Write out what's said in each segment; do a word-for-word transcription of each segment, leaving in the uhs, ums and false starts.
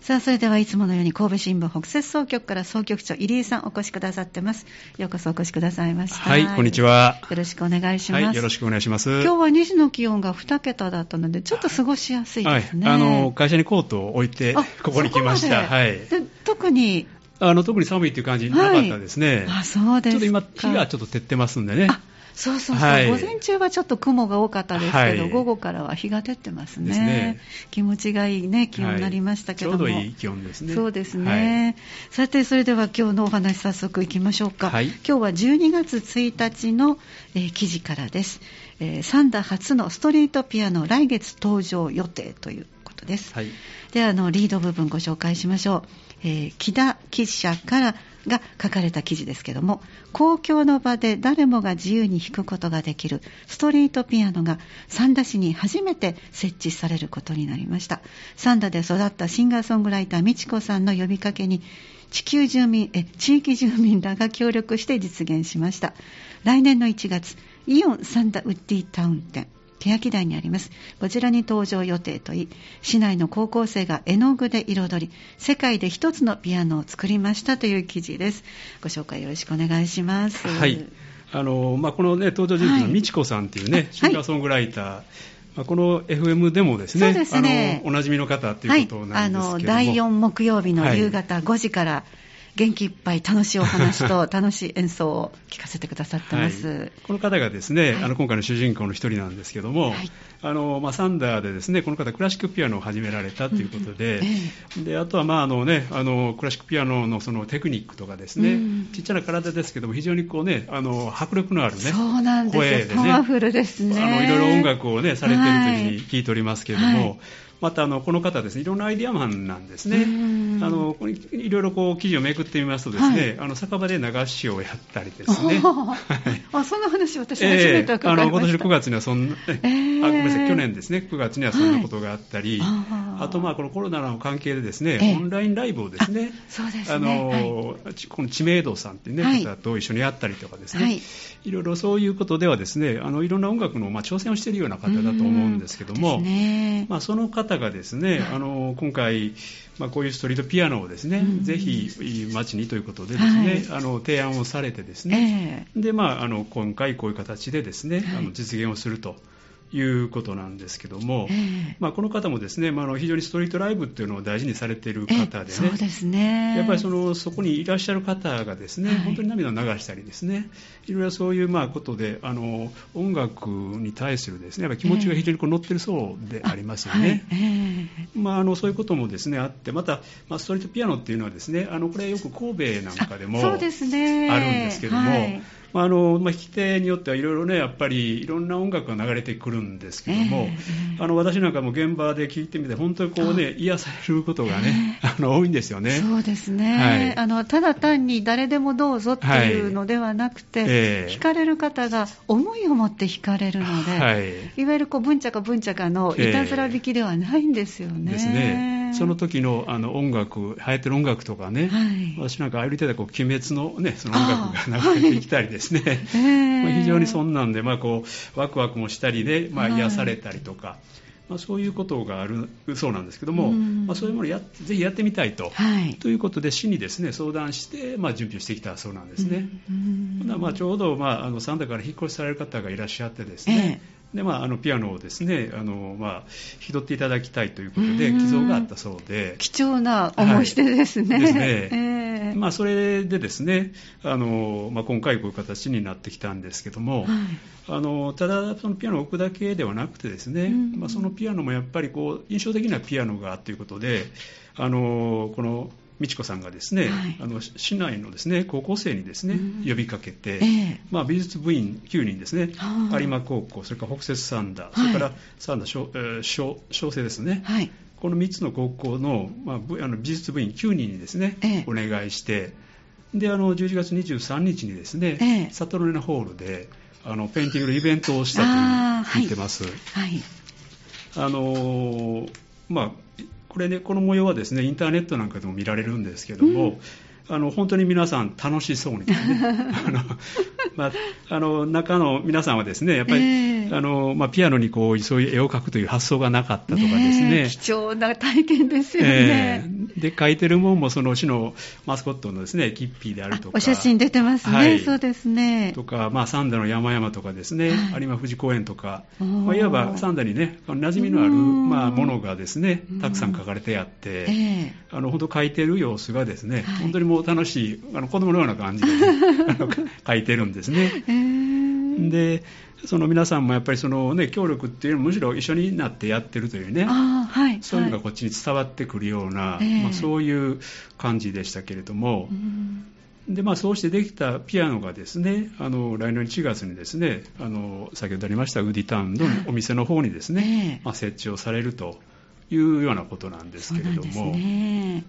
さあ、それではいつものように神戸新聞北摂総局から総局長入江さんお越しくださってます。ようこそお越しくださいました。 はい、こんにちは。 よろしくお願いします。 はい、よろしくお願いします。 今日はにじの気温がに桁だったのでちょっと過ごしやすいですね。 はい、あの会社にコートを置いてここに来ました。はい。 で特にあの特に寒いという感じなかったですね。 はい、あ、そうですか。 ちょっと今日がちょっと照ってますんでね。 そうそうそう、はい、午前中はちょっと雲が多かったですけど、はい、午後からは日が照ってます ね, ですね。気持ちがいい、ね、気温になりましたけども、 はい、ちょうどいい気温ですね。 そうですね、はい、さてそれでは今日のお話早速いきましょうか。はい、今日はじゅうにがつついたちの、えー、記事からです。えー、サンダ初のストリートピアノ来月登場予定ということです。はい、ではあのリード部分ご紹介しましょう。えー、木田記者からが書かれた記事ですけども、公共の場で誰もが自由に弾くことができるストリートピアノが三田市に初めて設置されることになりました。三田で育ったシンガーソングライター美智子さんの呼びかけに地球住民え地域住民らが協力して実現しました。来年のいちがつ、イオンサンダウッディタウン店欅台にあります。こちらに登場予定といい、市内の高校生が絵の具で彩り、世界で一つのピアノを作りましたという記事です。ご紹介よろしくお願いします。 はい、あのまあ、この、ね、登場人物の美智子さんという、ね、はい、シンガーソングライター、はい、まあ、この エフエム でもですね、そうですね、あのおなじみの方ということなんですけども、はい、あのだいよん木曜日の夕方ごじから、はい、元気いっぱい楽しいお話と楽しい演奏を聞かせてくださってます。はい、 この方がですね、はい、あの今回の主人公の一人なんですけども、はい、あのまあ、サンダーでですね、この方クラシックピアノを始められたということで、うん、ええ、であとは、まああのね、あのクラシックピアノ の, そのテクニックとかですね、うん、ちっちゃな体ですけども非常にこう、ね、あの迫力のある、ね、 そうなんです、声でね、パワフルですね。 あのいろいろ音楽を、ね、されているというふうに聞いておりますけれども、はい、またあのこの方ですね、いろんなアイデアマンなんですね。あのいろいろこう記事をめくってみますとですね、はい、あの酒場で流しをやったりですね。 あ、そんな話私初めて伺いました。えー、あの今年のくがつにはそんな、えー、あごめんなさい、去年ですね、くがつにはそんなことがあったり、はい、あ, あとまあこのコロナの関係でですね、えー、オンラインライブをですね、 そうですね、 あの、はい、この知名度さんっていう、ね、はい、方と一緒にやったりとかですね、はい、いろいろそういうことではですね、あのいろんな音楽の、まあ、挑戦をしているような方だと思うんですけども、ね、まあ、その方がですね、あの今回、まあ、こういうストリートピアノをですね、うん、ぜひ街にということでですね、はい、あの提案をされてですね、えー、で、まあ、あの今回こういう形でですね、はい、あの実現をするということなんですけども、えーまあ、この方もですね、まあ、あの非常にストリートライブっていうのを大事にされている方でね、 そうですね、 やっぱり そ, のそこにいらっしゃる方がですね、はい、本当に涙を流したりですね、いろいろそういうまあことであの音楽に対するですね、やっぱり気持ちが非常にこう乗ってるそうでありますよね。えーはいえーまあ、あのそういうこともですねあって、また、まあ、ストリートピアノっていうのはですね、あのこれよく神戸なんかでもあるんですけども、まああのまあ、弾き手によってはいろいろね、やっぱりいろんな音楽が流れてくるんですけども、えー、あの私なんかも現場で聴いてみて本当にこう、ね、癒されることがね、えー、あの多いんですよね。 そうですね、はい、あのただ単に誰でもどうぞっていうのではなくて、はい、えー、弾かれる方が思いを持って弾かれるので、はい、いわゆるこう文茶か文茶かのいたずら弾きではないんですよね。 えー、ですね。その時の、あの音楽、流行ってる音楽とかね、はい、私なんかありてたこう鬼滅の、ね、その音楽が流れてきたりですね、はい、まあ、非常にそんなんで、まあ、こうワクワクもしたりで、まあ、癒されたりとか、はい、まあ、そういうことがあるそうなんですけども、まあ、そういうものをやぜひやってみたいと、はい、ということで市にですね相談して、まあ、準備をしてきたそうなんですね。まあ、ちょうど、まあ、あのサンダから引っ越しされる方がいらっしゃってですね、ええでまあ、あのピアノをですねあの、まあ、引き取っていただきたいということで寄贈があったそうで、 貴重なお申し出ですね。 はい、ですね、えーまあ、それでですねあの、まあ、今回こういう形になってきたんですけども、はい、あのただそのピアノを置くだけではなくてですね、まあ、そのピアノもやっぱりこう印象的なピアノがということで、あのこの美智子さんがですね、はい、あの市内のですね高校生にですね、うん、呼びかけて、えーまあ、美術部員きゅうにんですね、有馬高校、それから北摂サンダー、はい、それからサンダー小、えー、小、小生ですね、はい、このみっつの高校の、まあ、あの美術部員きゅうにんにですね、えー、お願いして、であのじゅういちがつにじゅうさんにちにですね、えー、サトルネナホールであのペインティングのイベントをしたという聞いてます。はいはい、あのまあこれね、この模様はですねインターネットなんかでも見られるんですけども、うん、あの本当に皆さん楽しそうにですねあの、まあ、あの中の皆さんはですねやっぱり、えあのまあ、ピアノにこうそういう絵を描くという発想がなかったとかですね、 貴重な体験ですよね。 えー、で描いてるもんもその市のマスコットのですねキッピーであるとか、 お写真出てますね、はい、そうですね。 とか、まあ、三田の山々とかですね、はい、有馬富士公園とか、まあ、いわば三田にね馴染みのある、まあ、ものがですねたくさん描かれてあって、えー、あの本当描いてる様子がですね、はい、本当にもう楽しいあの子供のような感じで、ね、あの描いてるんですね。えー、でその皆さんもやっぱりその、ね、協力っていうのはむしろ一緒になってやってるというね、あ、はい、そういうのがこっちに伝わってくるような、はい、まあ、そういう感じでしたけれども、うん、でまあ、そうしてできたピアノがですねあの来年いちがつにですねあの先ほどありましたウディタウンのお店の方にですね、はい、まあ、設置をされるというようなことなんですけれども、そうなんですね。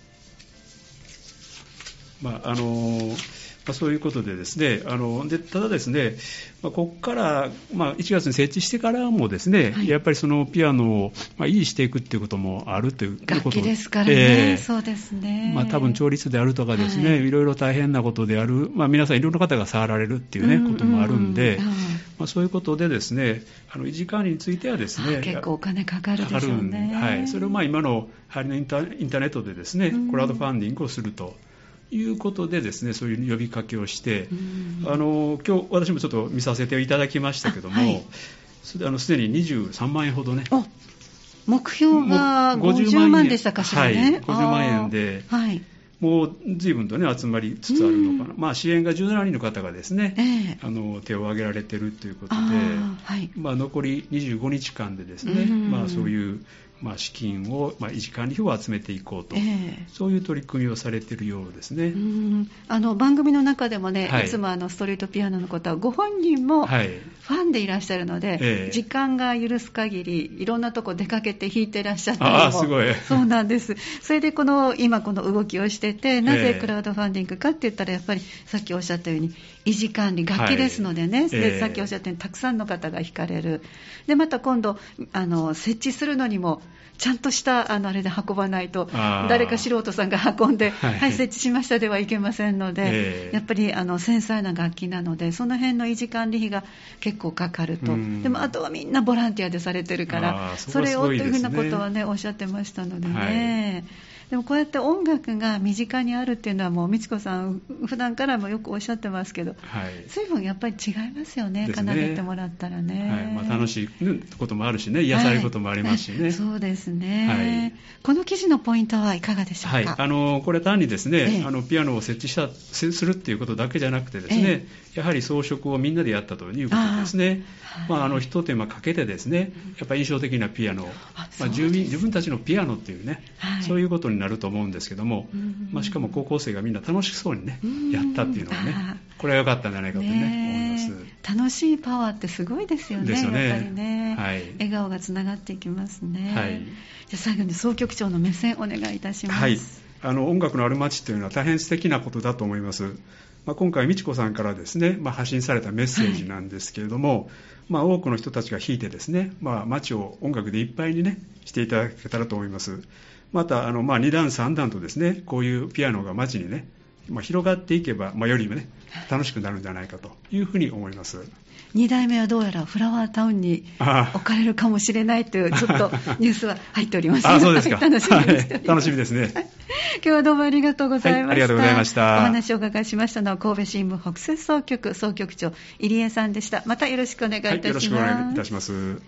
まああのまあ、そういうことでですね、あのでただですね、まあ、ここから、まあ、いちがつに設置してからもですね、はい、やっぱりそのピアノを、まあ、維持していくということもあるということ楽器ですからね、えー、そうですね、 まあ、多分調律であるとかですね、はい、いろいろ大変なことである、まあ、皆さんいろんな方が触られるっていうね、うんうん、こともあるんで、うん、まあ、そういうことでですね、あの維持管理についてはですね、 結構お金かかるでしょうね。 はい、それをまあ今のインター、インターネットでですね、うん、クラウドファンディングをするということでですね、そういう呼びかけをして、あの今日私もちょっと見させていただきましたけども、はい、あのすでににじゅうさんまんえんほどね、 目標がごじゅうまんでしたかしらね。 はい、ごじゅうまんえんで、はい、もう随分とね集まりつつあるのかな、まあ、支援がじゅうななにんの方がですね、えー、あの手を挙げられているということで、はい、まあ、残りにじゅうごにちかんでですね、まあ、そういうまあ、資金を、まあ、維持管理費を集めていこうと、えー、そういう取り組みをされているようですね。 うん、あの番組の中でもね、はい、いつもあのストリートピアノの方はご本人もファンでいらっしゃるので、はい、えー、時間が許す限りいろんなとこ出かけて弾いてらっしゃったりも、 あ、すごい、 そうなんです。それでこの今この動きをしてて、なぜクラウドファンディングかって言ったら、やっぱりさっきおっしゃったように維持管理楽器ですのでね、はい、でさっきおっしゃったようにたくさんの方が弾かれる。でまた今度あの設置するのにもちゃんとしたあのあれで運ばないと、誰か素人さんが運んで、はい、はい、設置しましたではいけませんので、えー、やっぱりあの繊細な楽器なので、その辺の維持管理費が結構かかると。でもあとはみんなボランティアでされてるから、そ, それをというふうなことはねおっしゃってましたのでね、はい、でもこうやって音楽が身近にあるっていうのはもう美智子さん普段からもよくおっしゃってますけど、はい、随分やっぱり違いますよね、奏でてもらったらね、 はい、まあ、楽しいこともあるしね、癒されることもありますしね、 はい、そうですね、はい、この記事のポイントはいかがでしょうか。はい、 あのこれ単にですね、ええ、あのピアノを設置したするっていうことだけじゃなくてですね、ええ、やはり装飾をみんなでやったということですね。あ、まあ、あの一手間かけてですね、やっぱり印象的なピアノ、まあ、住民自分たちのピアノっていうね、はい、そういうことになると思うんですけども、まあ、しかも高校生がみんな楽しそうにねやったっていうのはね、これは良かったんじゃないかと、ねね、思います。 楽しいパワーってすごいですよね。 ですよね、 やっぱりね、はい、笑顔がつながっていきますね、はい、じゃあ最後に総局長の目線お願いいたします。 はい、あの音楽のある街というのは大変素敵なことだと思います。まあ、今回美智子さんからですね、まあ、発信されたメッセージなんですけれども、はい、まあ、多くの人たちが弾いてですね、まあ、街を音楽でいっぱいにねしていただけたらと思います。またあの、まあ、に段さん段とですねこういうピアノが街にね、まあ、広がっていけば、まあ、よりね楽しくなるんじゃないかというふうに思います。 に代目はどうやらフラワータウンに置かれるかもしれないというちょっとニュースは入っております。 あ、そうですか。 楽しみにしております。 楽しみですね。 今日はどうもありがとうございました。はい、 ありがとうございました。 お話をお伺いしましたのは神戸新聞北摂総局総局長入江さんでした。またよろしくお願いいたします。はい、よろしくお願いいたします。